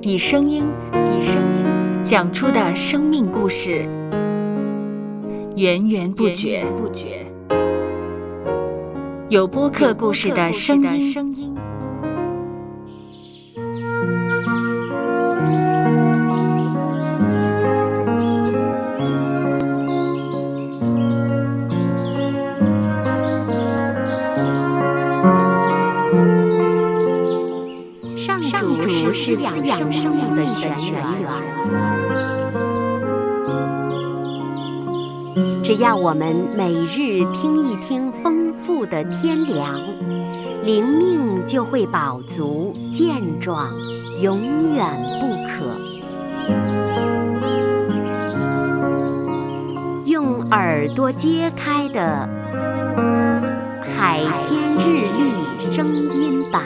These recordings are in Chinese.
以声音讲出的生命故事，源源不绝。有播客故事的声音。 上主是滋养生命的泉源，只要我们每日听一听丰富的天粮，灵命就会饱足健壮，永远不渴。用耳朵揭开的海天日历声音版。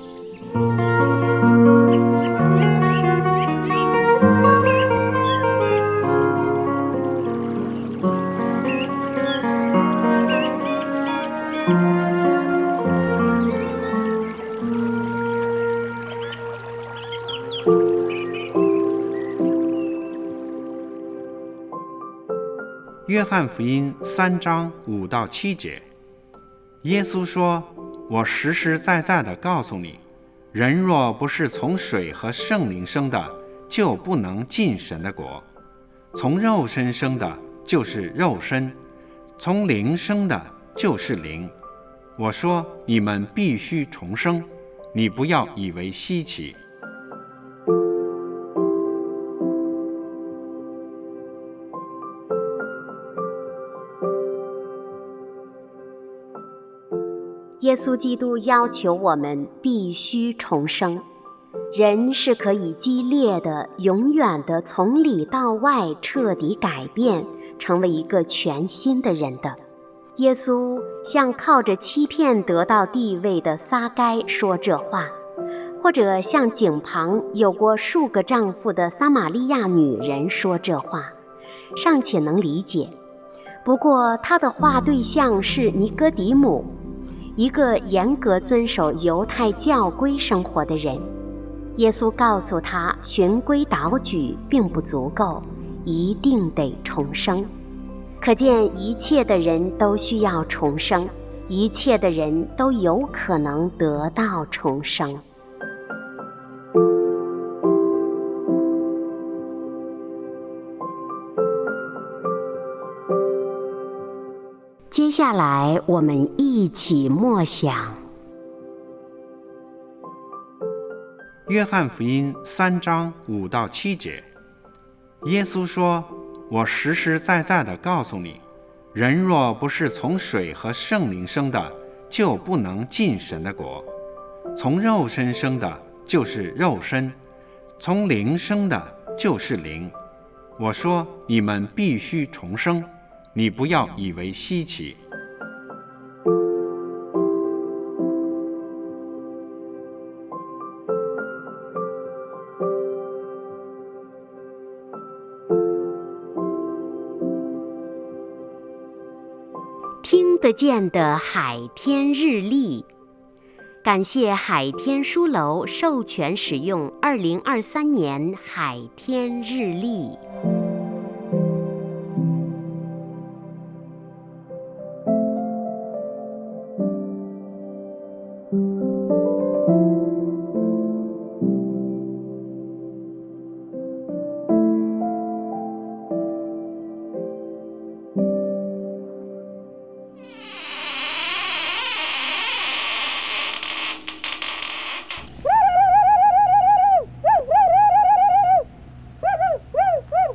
约翰福音3章5到7节，耶稣说：“我实实在在地告诉你，人若不是从水和圣灵生的，就不能进神的国。从肉身生的，就是肉身；从灵生的，就是灵。我说你们必须重生，你不要以为稀奇。” 耶稣基督要求我们必须重生，人是可以激烈的、永远的从里到外彻底改变，成为一个全新的人的。耶稣向靠着欺骗得到地位的撒该说这话，或者向井旁有过数个丈夫的撒玛利亚女人说这话，尚且能理解。不过他的话对象是尼哥底母，一个严格遵守犹太教规生活的人。耶稣告诉他，循规蹈矩并不足够，一定得重生。可见一切的人都需要重生，一切的人都有可能得到重生。接下来我们一起默想约翰福音3章5到7节，耶稣说：“我实实在在地告诉你，人若不是从水和圣灵生的，就不能进神的国。从肉身生的，就是肉身；从灵生的，就是灵。我说你们必须重生，你不要以为稀奇。” 听得见的海天日历，感谢海天书楼授权使用2023年海天日历。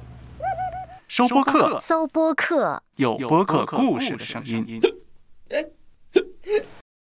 收播客， 搜播客， 有播客故事的声音。